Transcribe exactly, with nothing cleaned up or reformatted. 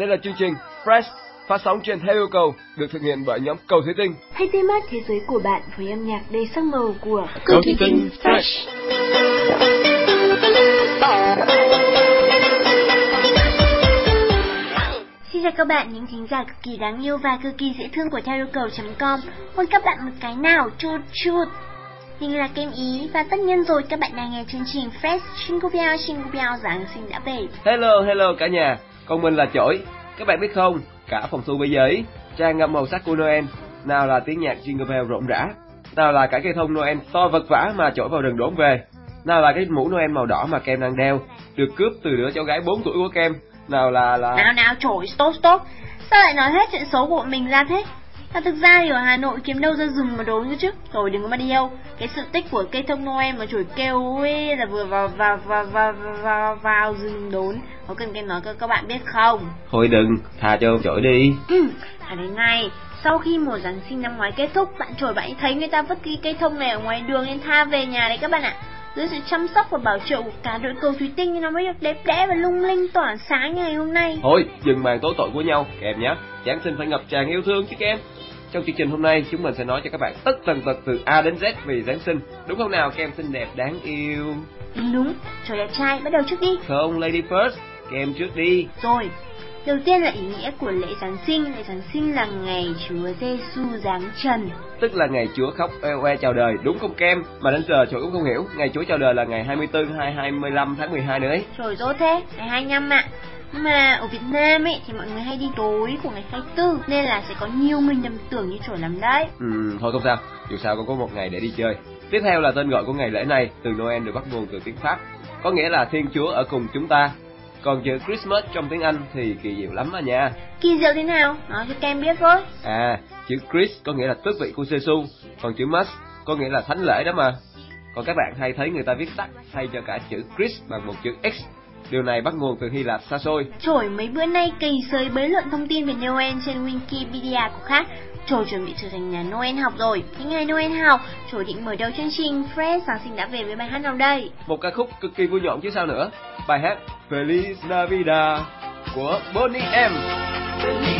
Đây là chương trình Fresh phát sóng trên Hello Cầu, được thực hiện bởi nhóm Cầu Thủy Tinh. Hãy tê mát thế giới của bạn với âm nhạc đầy sắc màu của Cầu Thủy Tinh Fresh. Xin chào các bạn, những thính giả cực kỳ đáng yêu và cực kỳ dễ thương của hello cầu chấm com. Hôn các bạn một cái nào, chút chút. Mình là Kem Ý và tất nhiên rồi các bạn đang nghe chương trình Fresh Jingle Bell Jingle Bell Giáng sinh đã về. Hello hello cả nhà, còn mình là Chổi. Các bạn biết không, cả phòng thu bây giờ ấy tràn ngập màu sắc của Noel. Nào là tiếng nhạc Jingle Bell rộn rã, nào là cả cây thông Noel to vật vã mà Chổi vào rừng đốn về, nào là cái mũ Noel màu đỏ mà Kem đang đeo, được cướp từ đứa cháu gái bốn tuổi của Kem. Nào là là Nào nào Chổi, stop stop. Sao lại nói hết chuyện xấu của bọn mình ra thế? Và thực ra thì ở Hà Nội kiếm đâu ra rừng mà đốn chứ. Rồi đừng có mà đi đâu. Cái sự tích của cây thông Noel mà Chổi kêu ấy là vừa vào vào vào vào vào, vào rừng đốn. Có cần Kem nói cho các bạn biết không? thôi đừng, thà cho Chổi đi. Ừ, à đấy này, sau khi mùa Giáng sinh năm ngoái kết thúc, bạn Chổi bạn thấy người ta vứt cái cây thông này ở ngoài đường nên tha về nhà đấy các bạn ạ. Dưới sự chăm sóc và bảo trợ của cả đội Cầu Thủy Tinh nó mới được đẹp đẽ và lung linh tỏa sáng ngày hôm nay. Thôi, dừng màn tố tội của nhau, Kem nhé. Giáng sinh phải ngập tràn yêu thương chứ Kem. Trong chương trình hôm nay, chúng mình sẽ nói cho các bạn tất tần tật từ A đến Z về Giáng sinh. Đúng không nào, Kem xinh đẹp đáng yêu? Đúng đúng, Chổi đẹp trai, bắt đầu trước đi. Không, lady first, Kem trước đi. Rồi, đầu tiên là ý nghĩa của lễ Giáng sinh. Lễ Giáng sinh là ngày Chúa Giêsu giáng trần, Tức là ngày Chúa khóc oe oe chào đời, đúng không Kem? Mà đến giờ Chổi cũng không hiểu, ngày Chúa chào đời là ngày hai mươi tư hay hai mươi lăm tháng mười hai nữa ấy. Trời dốt thế, ngày hai mươi lăm ạ. Nhưng mà ở Việt Nam ấy thì mọi người hay đi tối của ngày hai mươi tư, nên là sẽ có nhiều người nhầm tưởng như Chổi lắm đấy. Ừ, thôi không sao, dù sao cũng có một ngày để đi chơi. Tiếp theo là tên gọi của ngày lễ này, từ Noel được bắt nguồn từ tiếng Pháp, có nghĩa là Thiên Chúa ở cùng chúng ta. Còn chữ Christmas trong tiếng Anh thì kỳ diệu lắm à nha. Kỳ diệu thế nào? Nói cho Kem biết với. À, chữ Christ có nghĩa là tước vị của Giêsu, còn chữ Mass có nghĩa là thánh lễ đó mà. Còn các bạn hay thấy người ta viết tắt thay cho cả chữ Christ bằng một chữ X. Điều này bắt nguồn từ Hy Lạp xa xôi. Chổi mấy bữa nay cày sới bới luận thông tin về Noel trên Wikipedia của khác. Chổi chuẩn bị trở thành nhà Noel học rồi. Những ngày Noel học, Chổi định mở đầu chương trình Fresh Giáng sinh đã về với bài hát nào đây? Một ca khúc cực kỳ vui nhộn chứ sao nữa. Bài hát Feliz Navidad của Boney M.